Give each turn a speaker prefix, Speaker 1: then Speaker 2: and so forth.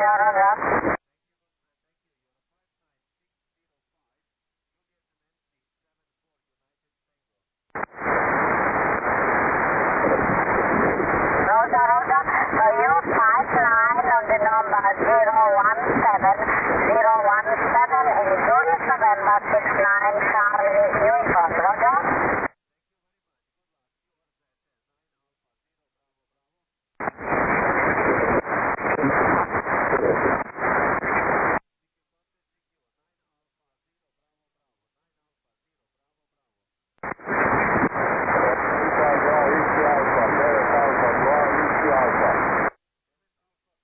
Speaker 1: Roger, Roger. Roger, Roger. Use 59 on the number 017 in Julius November 69 Charlie Uniform. Roger.